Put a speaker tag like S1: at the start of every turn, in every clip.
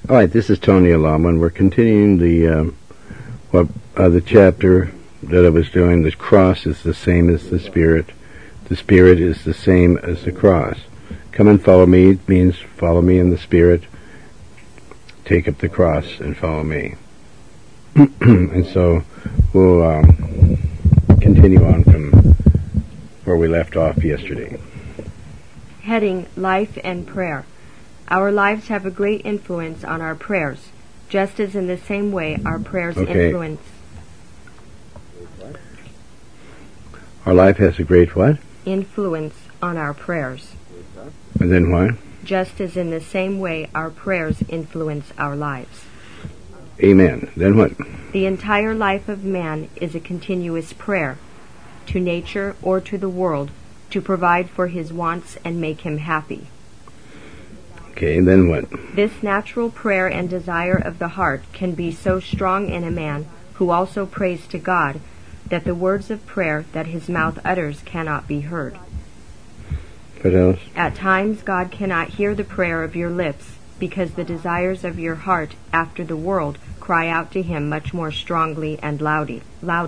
S1: All right, this is Tony Alama. We're continuing the chapter that I was doing. The cross is the same as the Spirit. The Spirit is the same as the cross. Come and follow me means follow me in the Spirit. Take up the cross and follow me. And so we'll continue on from where we left off yesterday.
S2: Heading Life and Prayer. Our lives have a great influence on our prayers, just as in the same way our prayers influence.
S1: Our life has a great what?
S2: Influence on our prayers.
S1: And then what?
S2: Just as in the same way our prayers influence our lives.
S1: Amen. Then what?
S2: The entire life of man is a continuous prayer, to nature or to the world, to provide for his wants and make him happy.
S1: Okay, and then what?
S2: This natural prayer and desire of the heart can be so strong in a man who also prays to God that the words of prayer that his mouth utters cannot be heard.
S1: What else?
S2: At times God cannot hear the prayer of your lips because the desires of your heart after the world cry out to him much more strongly and loudly.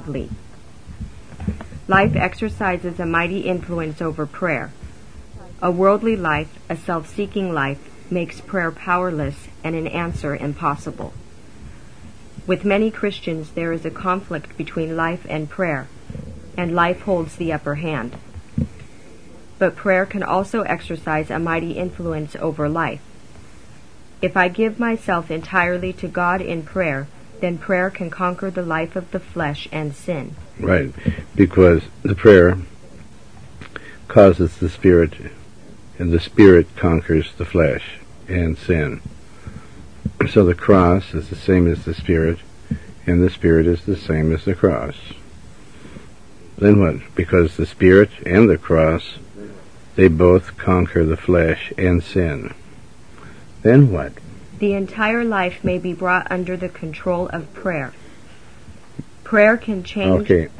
S2: Life exercises a mighty influence over prayer. A worldly life, a self-seeking life, makes prayer powerless and an answer impossible. With many Christians there is a conflict between life and prayer, and life holds the upper hand. But prayer can also exercise a mighty influence over life. If I give myself entirely to God in prayer, then prayer can conquer the life of the flesh and sin.
S1: Right, because the prayer causes the Spirit, and the Spirit conquers the flesh and sin. So the cross is the same as the Spirit, and the Spirit is the same as the cross. Then what? Because the Spirit and the cross, they both conquer the flesh and sin. Then what?
S2: The entire life may be brought under the control of prayer. Prayer can change...
S1: Okay.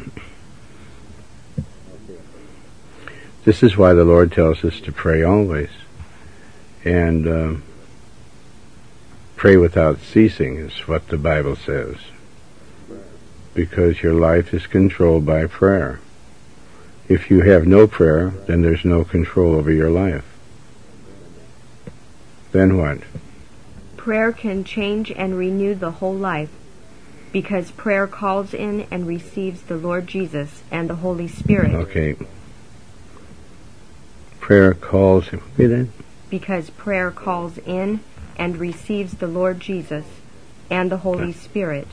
S1: This is why the Lord tells us to pray always. And pray without ceasing is what the Bible says. Because your life is controlled by prayer. If you have no prayer, then there's no control over your life. Then what?
S2: Prayer can change and renew the whole life, because prayer calls in and receives the Lord Jesus and the Holy Spirit.
S1: Okay. Prayer calls...
S2: Because prayer calls in and receives the Lord Jesus and the Holy Spirit.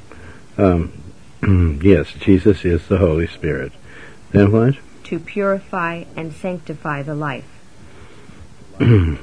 S1: Yes, Jesus is the Holy Spirit. Then what?
S2: To purify and sanctify the life.
S1: The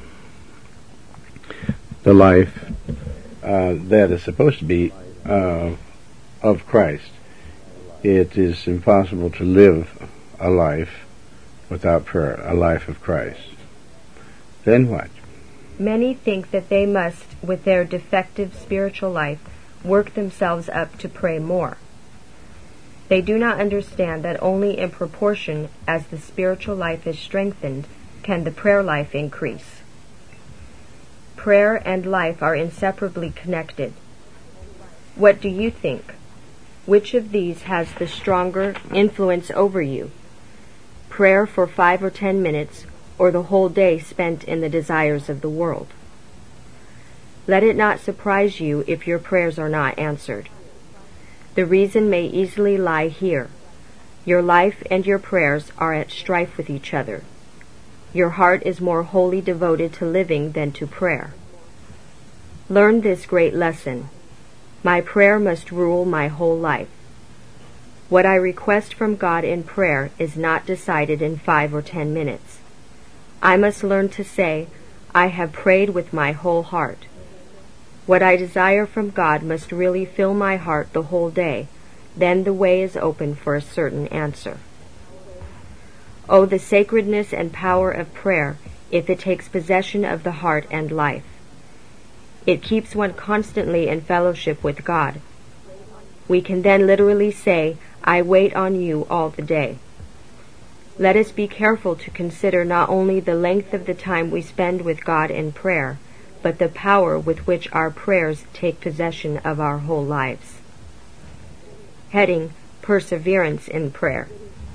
S1: life that is supposed to be of Christ. It is impossible to live a life without prayer, a life of Christ. Then what?
S2: Many think that they must, with their defective spiritual life, work themselves up to pray more. They do not understand that only in proportion as the spiritual life is strengthened can the prayer life increase. Prayer and life are inseparably connected. What do you think? Which of these has the stronger influence over you? Prayer for 5 or 10 minutes, or the whole day spent in the desires of the world? Let it not surprise you if your prayers are not answered. The reason may easily lie here. Your life and your prayers are at strife with each other. Your heart is more wholly devoted to living than to prayer. Learn this great lesson. My prayer must rule my whole life. What I request from God in prayer is not decided in 5 or 10 minutes. I must learn to say, I have prayed with my whole heart. What I desire from God must really fill my heart the whole day. Then the way is open for a certain answer. Oh, the sacredness and power of prayer if it takes possession of the heart and life. It keeps one constantly in fellowship with God. We can then literally say, I wait on you all the day. Let us be careful to consider not only the length of the time we spend with God in prayer, but the power with which our prayers take possession of our whole lives. Heading: Perseverance in Prayer.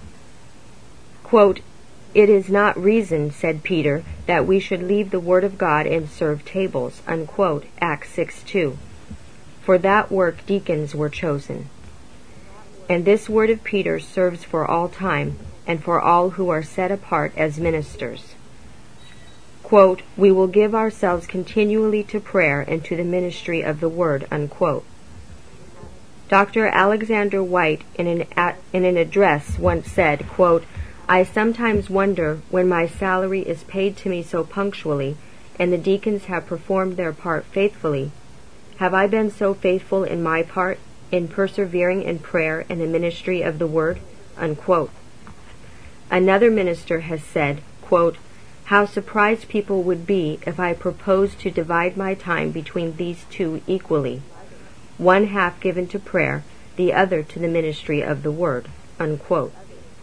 S2: Quote, "It is not reason," said Peter, "that we should leave the word of God and serve tables," unquote, Acts 6:2. For that work deacons were chosen. And this word of Peter serves for all time and for all who are set apart as ministers. Quote, "We will give ourselves continually to prayer and to the ministry of the word," unquote. Dr. Alexander White, in an address, once said, quote, "I sometimes wonder, when my salary is paid to me so punctually, and the deacons have performed their part faithfully, have I been so faithful in my part, in persevering in prayer and the ministry of the word?" Unquote. Another minister has said, quote, "How surprised people would be if I proposed to divide my time between these two equally, one half given to prayer, the other to the ministry of the word," unquote.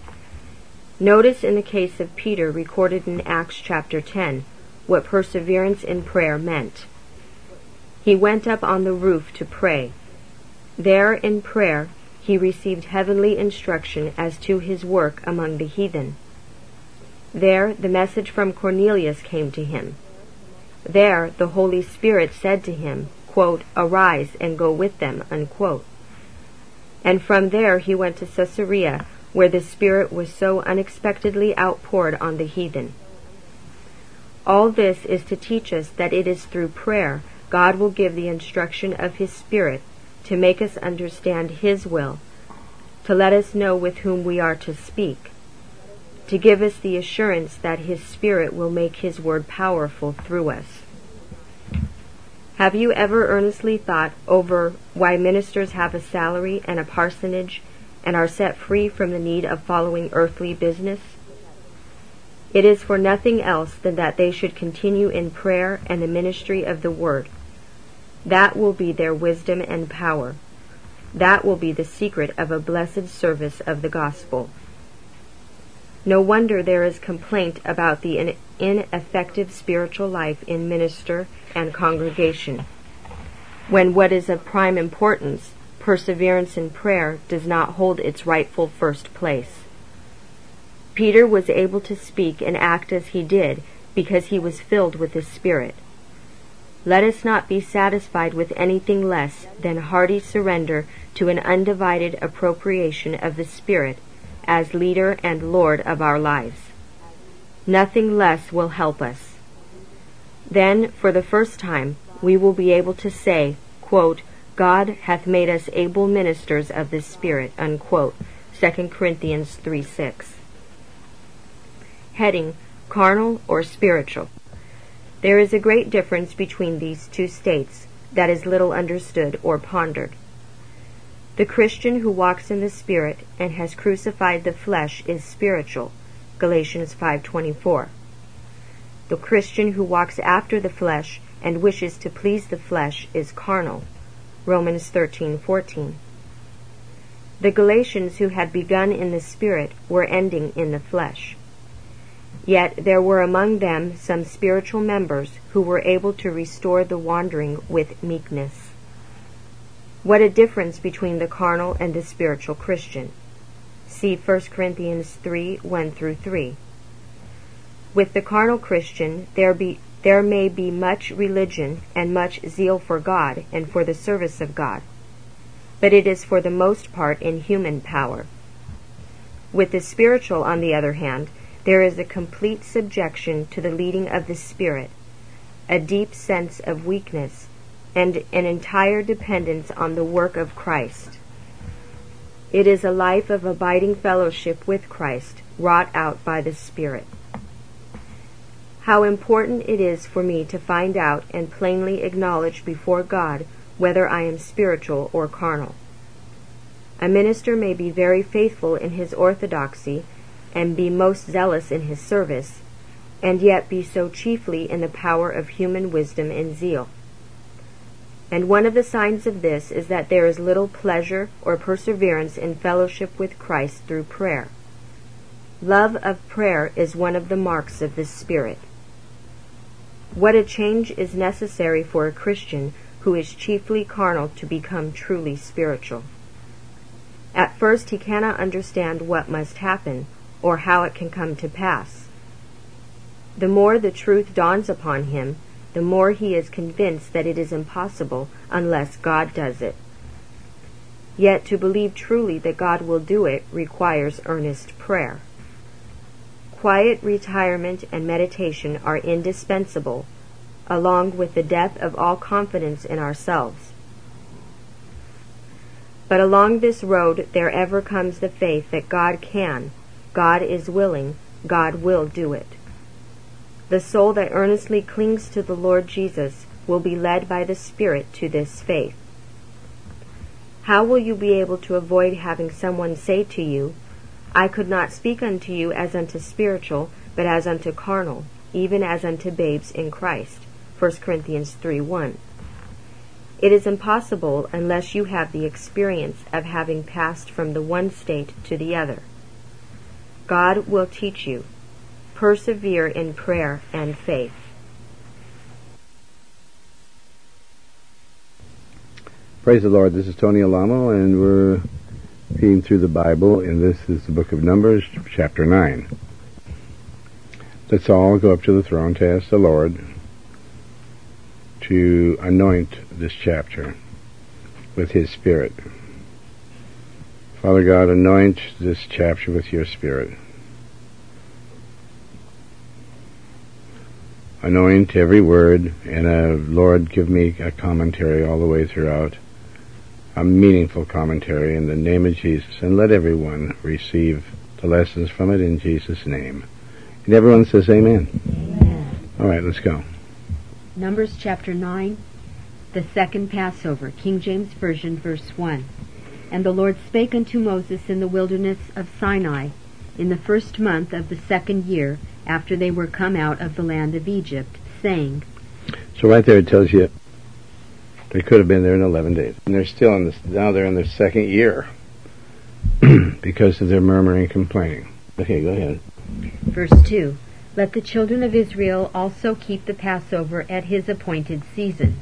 S2: Notice in the case of Peter recorded in Acts chapter 10 what perseverance in prayer meant. He went up on the roof to pray. There in prayer he received heavenly instruction as to his work among the heathen. There the message from Cornelius came to him. There the Holy Spirit said to him, quote, "Arise and go with them," unquote. And from there he went to Caesarea, where the Spirit was so unexpectedly outpoured on the heathen. All this is to teach us that it is through prayer God will give the instruction of His Spirit to make us understand His will, to let us know with whom we are to speak, to give us the assurance that His Spirit will make His word powerful through us. Have you ever earnestly thought over why ministers have a salary and a parsonage and are set free from the need of following earthly business? It is for nothing else than that they should continue in prayer and the ministry of the word. That will be their wisdom and power. That will be the secret of a blessed service of the gospel. No wonder there is complaint about the ineffective spiritual life in minister and congregation, when what is of prime importance, perseverance in prayer, does not hold its rightful first place. Peter was able to speak and act as he did because he was filled with the Spirit. Let us not be satisfied with anything less than hearty surrender to an undivided appropriation of the Spirit as leader and Lord of our lives. Nothing less will help us. Then, for the first time, we will be able to say, quote, "God hath made us able ministers of the Spirit," unquote, 2 Corinthians 3:6. Heading: Carnal or Spiritual. There is a great difference between these two states that is little understood or pondered. The Christian who walks in the Spirit and has crucified the flesh is spiritual, Galatians 5:24. The Christian who walks after the flesh and wishes to please the flesh is carnal, Romans 13:14. The Galatians who had begun in the Spirit were ending in the flesh. Yet there were among them some spiritual members who were able to restore the wandering with meekness. What a difference between the carnal and the spiritual Christian. See 1 Corinthians 3:1-3. With the carnal Christian, there may be much religion and much zeal for God and for the service of God, but it is for the most part in human power. With the spiritual, on the other hand, there is a complete subjection to the leading of the Spirit, a deep sense of weakness, and an entire dependence on the work of Christ. It is a life of abiding fellowship with Christ, wrought out by the Spirit. How important it is for me to find out and plainly acknowledge before God whether I am spiritual or carnal. A minister may be very faithful in his orthodoxy and be most zealous in his service, and yet be so chiefly in the power of human wisdom and zeal. And one of the signs of this is that there is little pleasure or perseverance in fellowship with Christ through prayer. Love of prayer is one of the marks of the Spirit. What a change is necessary for a Christian who is chiefly carnal to become truly spiritual. At first he cannot understand what must happen, or how it can come to pass. The more the truth dawns upon him, the more he is convinced that it is impossible unless God does it. Yet to believe truly that God will do it requires earnest prayer. Quiet retirement and meditation are indispensable, along with the death of all confidence in ourselves. But along this road there ever comes the faith that God can, God is willing, God will do it. The soul that earnestly clings to the Lord Jesus will be led by the Spirit to this faith. How will you be able to avoid having someone say to you, I could not speak unto you as unto spiritual, but as unto carnal, even as unto babes in Christ? 1 Corinthians 3:1. It is impossible unless you have the experience of having passed from the one state to the other. God will teach you. Persevere in prayer and faith.
S1: Praise the Lord. This is Tony Alamo, and we're reading through the Bible, and this is the book of Numbers, chapter 9. Let's all go up to the throne to ask the Lord to anoint this chapter with His Spirit. Father God, anoint this chapter with your Spirit. Anoint every word, and Lord, give me a commentary all the way throughout, a meaningful commentary in the name of Jesus, and let everyone receive the lessons from it in Jesus' name. And everyone says amen.
S3: Amen.
S1: All right, let's go.
S3: Numbers chapter 9, the second Passover, King James Version, verse 1. And the Lord spake unto Moses in the wilderness of Sinai, in the first month of the second year, after they were come out of the land of Egypt, saying.
S1: So right there it tells you they could have been there in 11 days. And they're still in this, now they're in their second year because of their murmuring and complaining. Okay, go ahead.
S3: Verse 2. Let the children of Israel also keep the Passover at his appointed season.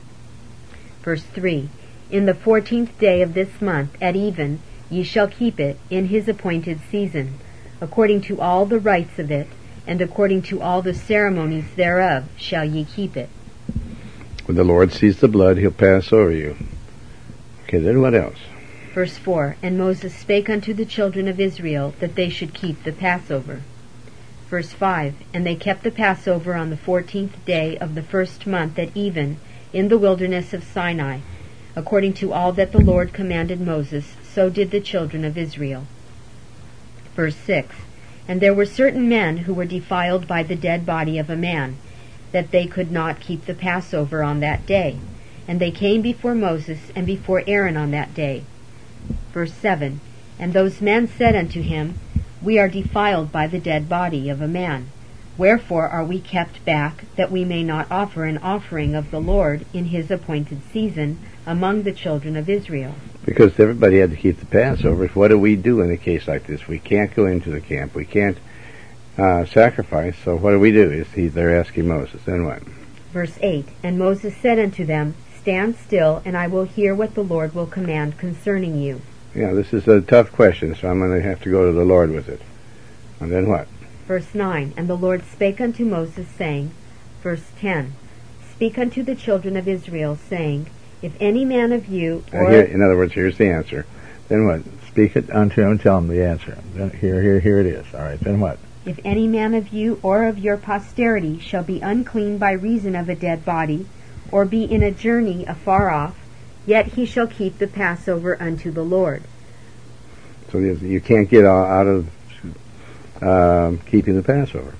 S3: Verse 3. In the 14th day of this month at even ye shall keep it in his appointed season, according to all the rites of it, and according to all the ceremonies thereof shall ye keep it.
S1: When the Lord sees the blood, he'll pass over you. Okay, then what else?
S3: Verse 4. And Moses spake unto the children of Israel that they should keep the Passover. Verse 5. And they kept the Passover on the 14th day of the first month at even, in the wilderness of Sinai. According to all that the Lord commanded Moses, so did the children of Israel. Verse 6. And there were certain men who were defiled by the dead body of a man, that they could not keep the Passover on that day. And they came before Moses and before Aaron on that day. Verse 7. And those men said unto him, We are defiled by the dead body of a man. Wherefore are we kept back, that we may not offer an offering of the Lord in his appointed season among the children of Israel? Because
S1: everybody had to keep the Passover. What do we do in a case like this? We can't go into the camp. We can't sacrifice. So what do? They're asking Moses. Then what?
S3: Verse 8. And Moses said unto them, Stand still, and I will hear what the Lord will command concerning you.
S1: Yeah, this is a tough question, so I'm going to have to go to the Lord with it. And then what?
S3: Verse 9. And the Lord spake unto Moses, saying, verse 10. Speak unto the children of Israel, saying, If any man of you,
S1: in other words, here's the answer. Then what? Speak it unto him and tell him the answer. Then here it is. All right, then what?
S3: If any man of you or of your posterity shall be unclean by reason of a dead body, or be in a journey afar off, yet he shall keep the Passover unto the Lord.
S1: So you can't get out of keeping the Passover.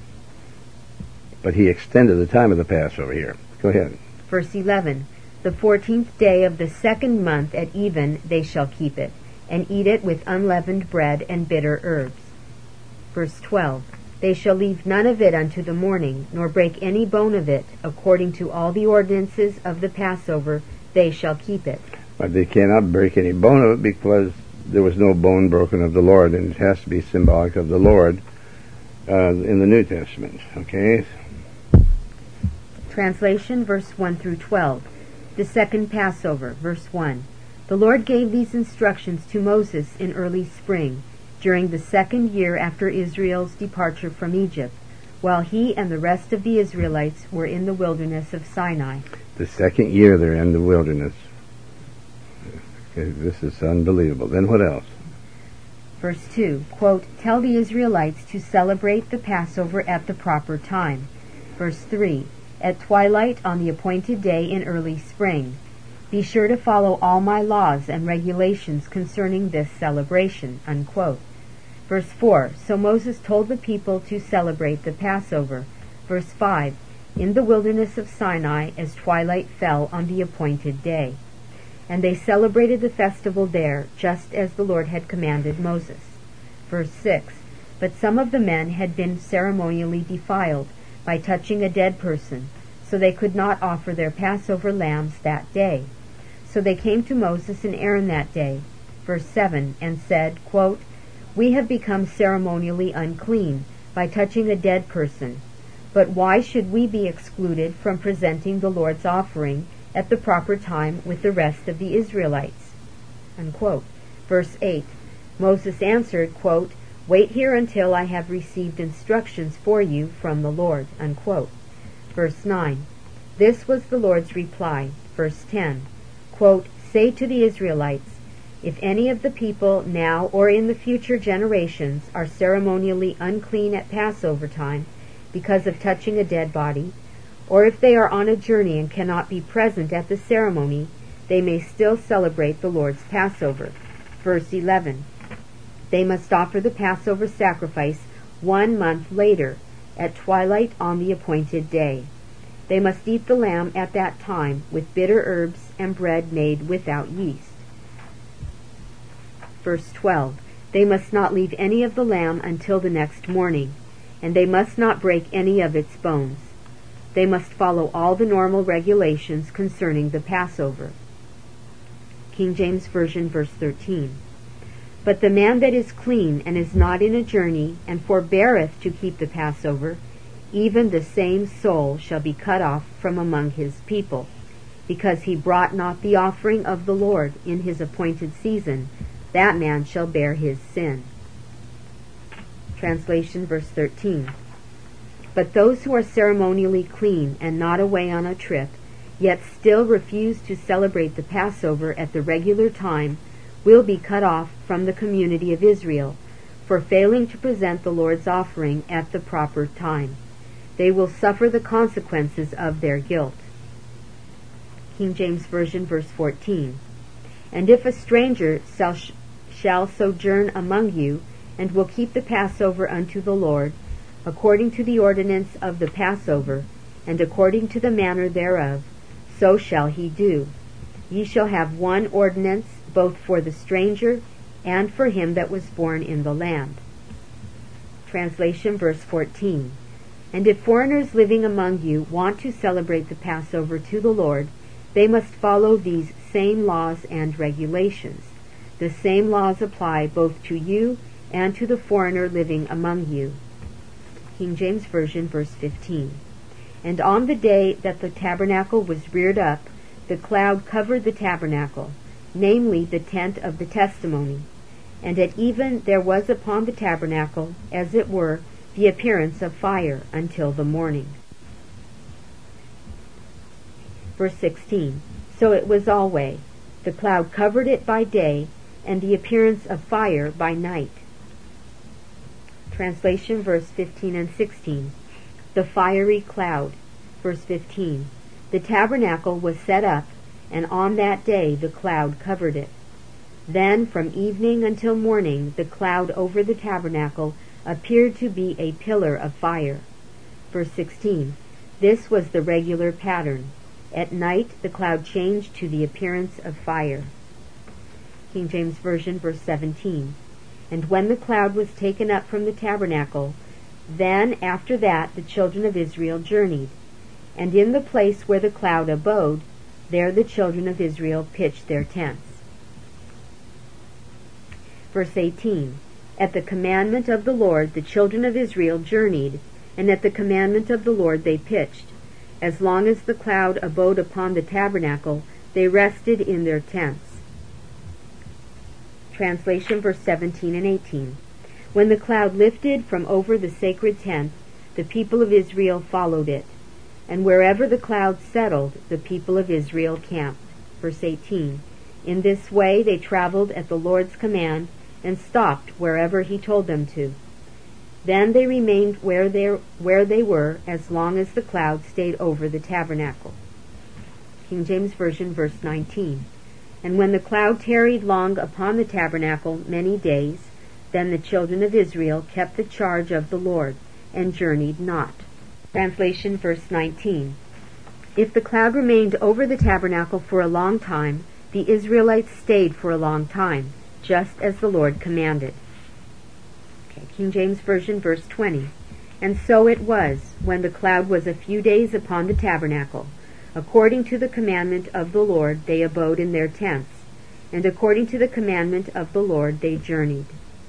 S1: But he extended the time of the Passover here. Go ahead.
S3: Verse 11. The 14th day of the second month at even they shall keep it, and eat it with unleavened bread and bitter herbs. Verse 12. They shall leave none of it unto the morning, nor break any bone of it. According to all the ordinances of the Passover, they shall keep it.
S1: But they cannot break any bone of it, because there was no bone broken of the Lord, and it has to be symbolic of the Lord in the New Testament. Okay?
S3: Translation, verse 1 through 12. The second Passover, verse 1. The Lord gave these instructions to Moses in early spring, during the second year after Israel's departure from Egypt, while he and the rest of the Israelites were in the wilderness of Sinai.
S1: The second year they're in the wilderness. Okay, this is unbelievable. Then what else?
S3: Verse 2, quote, tell the Israelites to celebrate the Passover at the proper time. Verse 3, at twilight on the appointed day in early spring. Be sure to follow all my laws and regulations concerning this celebration, unquote. Verse 4, so Moses told the people to celebrate the Passover. Verse 5, in the wilderness of Sinai as twilight fell on the appointed day. And they celebrated the festival there, just as the Lord had commanded Moses. Verse 6, but some of the men had been ceremonially defiled by touching a dead person, so they could not offer their Passover lambs that day. So they came to Moses and Aaron that day, verse 7, and said, quote, we have become ceremonially unclean by touching a dead person, but why should we be excluded from presenting the Lord's offering at the proper time with the rest of the Israelites? Unquote. Verse 8, Moses answered, quote, wait here until I have received instructions for you from the Lord. Unquote. Verse 9, this was the Lord's reply. Verse 10, quote, say to the Israelites, if any of the people now or in the future generations are ceremonially unclean at Passover time because of touching a dead body, or if they are on a journey and cannot be present at the ceremony, they may still celebrate the Lord's Passover. Verse 11, they must offer the Passover sacrifice 1 month later, at twilight on the appointed day. They must eat the lamb at that time with bitter herbs and bread made without yeast. Verse 12, they must not leave any of the lamb until the next morning, and they must not break any of its bones. They must follow all the normal regulations concerning the Passover. King James Version, verse 13. But the man that is clean and is not in a journey, and forbeareth to keep the Passover, even the same soul shall be cut off from among his people, because he brought not the offering of the Lord in his appointed season. That man shall bear his sin. Translation, verse 13. But those who are ceremonially clean and not away on a trip, yet still refuse to celebrate the Passover at the regular time, will be cut off from the community of Israel for failing to present the Lord's offering at the proper time. They will suffer the consequences of their guilt. King James Version, verse 14. And if a stranger shall sojourn among you, and will keep the Passover unto the Lord, according to the ordinance of the Passover, and according to the manner thereof, so shall he do. Ye shall have one ordinance, both for the stranger and for him that was born in the land. Translation, verse 14. And if foreigners living among you want to celebrate the Passover to the Lord, they must follow these same laws and regulations. The same laws apply both to you and to the foreigner living among you. King James Version, verse 15. And on the day that the tabernacle was reared up, the cloud covered the tabernacle, namely the tent of the testimony. And at even there was upon the tabernacle, as it were, the appearance of fire until the morning. Verse 16. So it was always. The cloud covered it by day, and the appearance of fire by night. Translation, verse 15 and 16. The fiery cloud. Verse 15. The tabernacle was set up, and on that day the cloud covered it. Then from evening until morning the cloud over the tabernacle appeared to be a pillar of fire. Verse 16. This was the regular pattern. At night the cloud changed to the appearance of fire. King James Version, verse 17. And when the cloud was taken up from the tabernacle, then after that the children of Israel journeyed. And in the place where the cloud abode, there the children of Israel pitched their tents. Verse 18. At the commandment of the Lord the children of Israel journeyed, and at the commandment of the Lord they pitched. As long as the cloud abode upon the tabernacle, they rested in their tents. Translation verse 17 and 18. When the cloud lifted from over the sacred tent, the people of Israel followed it. And wherever the cloud settled, the people of Israel camped. Verse 18. In this way they traveled at the Lord's command and stopped wherever he told them to. Then they remained where they were as long as the cloud stayed over the tabernacle. King James Version, verse 19. And when the cloud tarried long upon the tabernacle many days, then the children of Israel kept the charge of the Lord, and journeyed not. Translation verse 19. If the cloud remained over the tabernacle for a long time, the Israelites stayed for a long time, just as the Lord commanded. King James Version, verse 20. And so it was, when the cloud was a few days upon the tabernacle. According to the commandment of the Lord they abode in their tents, and according to the commandment of the Lord they journeyed.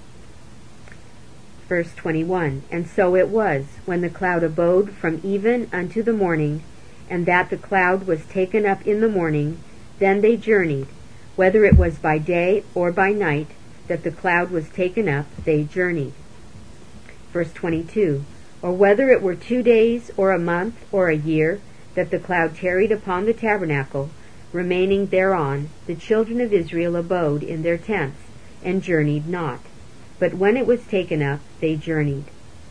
S3: Verse 21. And so it was, when the cloud abode from even unto the morning, and that the cloud was taken up in the morning, then they journeyed, whether it was by day or by night, that the cloud was taken up, they journeyed. Verse 22. Or whether it were 2 days, or a month, or a year, that the cloud tarried upon the tabernacle, remaining thereon, the children of Israel abode in their tents, and journeyed not. But when it was taken up, they journeyed.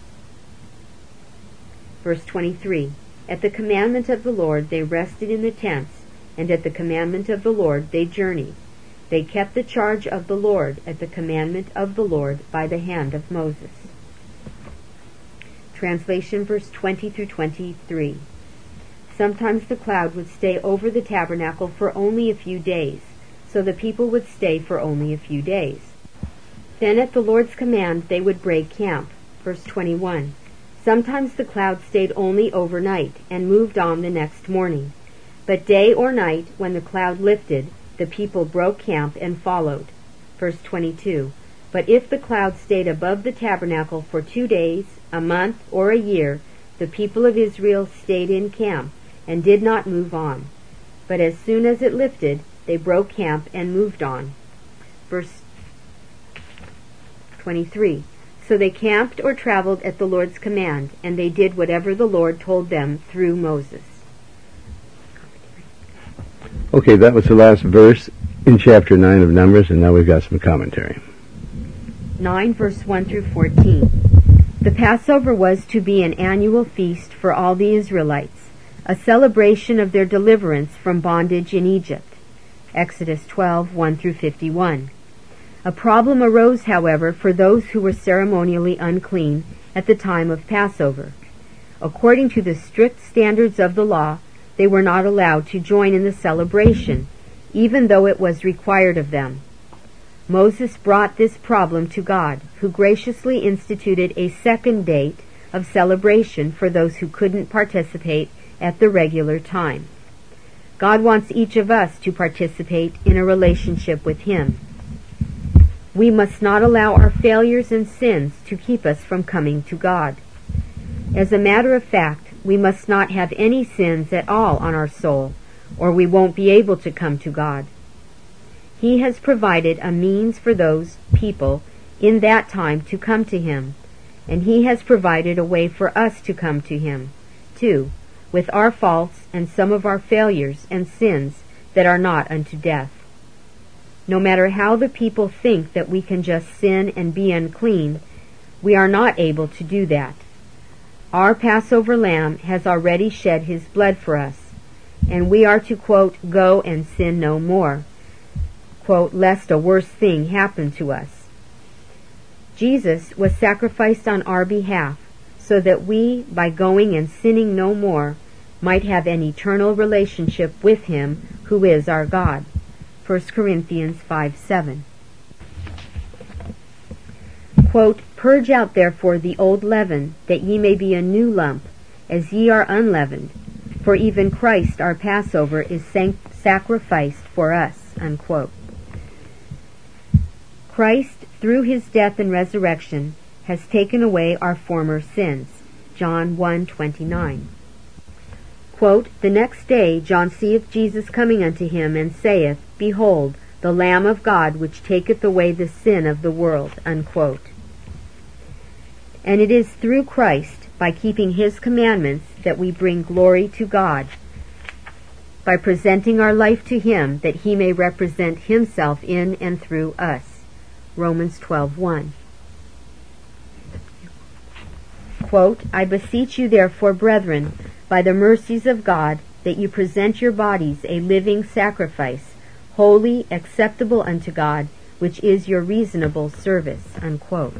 S3: Verse 23. At the commandment of the Lord they rested in the tents, and at the commandment of the Lord they journeyed. They kept the charge of the Lord at the commandment of the Lord by the hand of Moses. Translation verse 20 through 23. Sometimes the cloud would stay over the tabernacle for only a few days, so the people would stay for only a few days. Then at the Lord's command they would break camp. Verse 21. Sometimes the cloud stayed only overnight and moved on the next morning. But day or night, when the cloud lifted, the people broke camp and followed. Verse 22. But if the cloud stayed above the tabernacle for 2 days, a month, or a year, the people of Israel stayed in camp and did not move on. But as soon as it lifted, they broke camp and moved on. Verse 23. So they camped or traveled at the Lord's command, and they did whatever the Lord told them through Moses.
S1: Okay, that was the last verse in chapter 9 of Numbers, and now we've got some commentary.
S3: 9 verse 1 through 14. The Passover was to be an annual feast for all the Israelites, a celebration of their deliverance from bondage in Egypt. Exodus 12, 1 through 51. A problem arose, however, for those who were ceremonially unclean at the time of Passover. According to the strict standards of the law, they were not allowed to join in the celebration, even though it was required of them. Moses brought this problem to God, who graciously instituted a second date of celebration for those who couldn't participate at the regular time. God wants each of us to participate in a relationship with Him. We must not allow our failures and sins to keep us from coming to God. As a matter of fact, we must not have any sins at all on our soul, or we won't be able to come to God. He has provided a means for those people in that time to come to Him, and He has provided a way for us to come to Him, too, with our faults and some of our failures and sins that are not unto death. No matter how the people think that we can just sin and be unclean, we are not able to do that. Our Passover lamb has already shed his blood for us, and we are to, quote, go and sin no more, quote, lest a worse thing happen to us. Jesus was sacrificed on our behalf so that we, by going and sinning no more, might have an eternal relationship with Him who is our God. 1 Corinthians 5:7. Quote, purge out therefore the old leaven, that ye may be a new lump, as ye are unleavened. For even Christ our Passover is sacrificed for us. Unquote. Christ, through His death and resurrection, has taken away our former sins. John 1:29. Quote, "The next day John seeth Jesus coming unto him, and saith, Behold, the Lamb of God, which taketh away the sin of the world." Unquote. And it is through Christ, by keeping his commandments, that we bring glory to God, by presenting our life to him, that he may represent himself in and through us. Romans 12:1. Quote, "I beseech you therefore, brethren, by the mercies of God, that you present your bodies a living sacrifice, holy, acceptable unto God, which is your reasonable service." Unquote.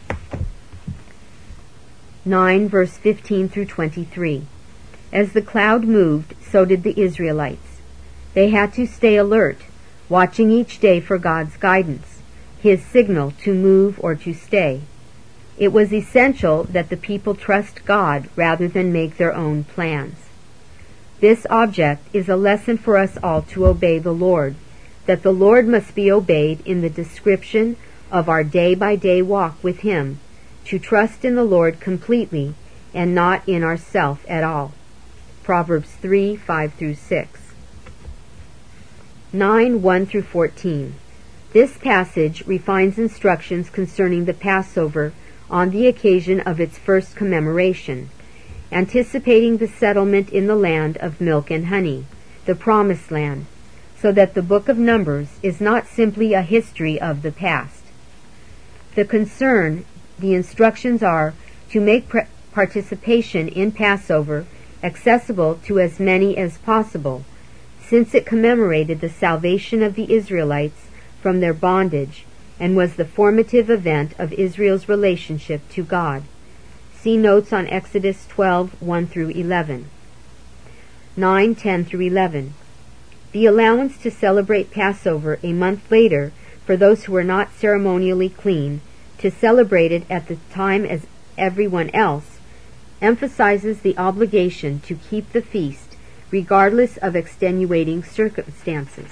S3: 9 verse 15 through 23. As the cloud moved, so did the Israelites. They had to stay alert, watching each day for God's guidance, his signal to move or to stay. It was essential that the people trust God rather than make their own plans. This object is a lesson for us all to obey the Lord, that the Lord must be obeyed in the description of our day-by-day walk with him, to trust in the Lord completely and not in ourself at all. Proverbs 3:5 through 6. 9:1 through 14. This passage refines instructions concerning the Passover on the occasion of its first commemoration, anticipating the settlement in the land of milk and honey, the Promised Land, so that the book of Numbers is not simply a history of the past. The instructions are to make participation in Passover accessible to as many as possible, since it commemorated the salvation of the Israelites from their bondage and was the formative event of Israel's relationship to God. See notes on Exodus 12:1 through 11. 9:10 through 11. The allowance to celebrate Passover a month later for those who were not ceremonially clean, to celebrate it at the time as everyone else, emphasizes the obligation to keep the feast regardless of extenuating circumstances.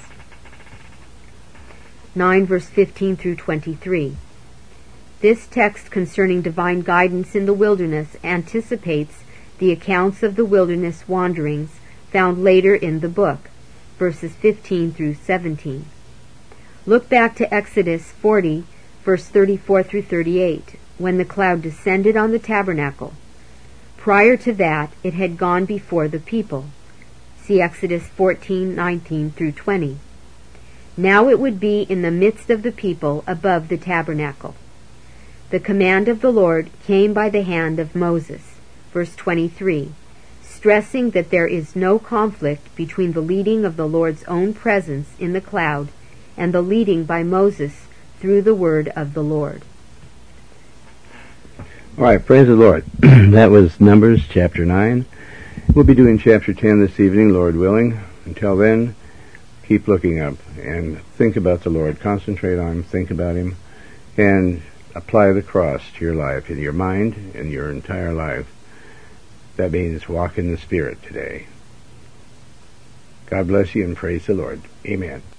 S3: 9 verse 15 through 23. This text concerning divine guidance in the wilderness anticipates the accounts of the wilderness wanderings found later in the book, verses 15 through 17. Look back to Exodus 40, verse 34 through 38, when the cloud descended on the tabernacle. Prior to that, it had gone before the people. See Exodus 14:19 through 20. Now it would be in the midst of the people above the tabernacle. The command of the Lord came by the hand of Moses, verse 23, stressing that there is no conflict between the leading of the Lord's own presence in the cloud and the leading by Moses through the word of the Lord.
S1: All right, praise the Lord. That was Numbers chapter 9. We'll be doing chapter 10 this evening, Lord willing. Until then, keep looking up and think about the Lord. Concentrate on him, think about him, and apply the cross to your life, in your mind, and your entire life. That means walk in the Spirit today. God bless you and praise the Lord. Amen.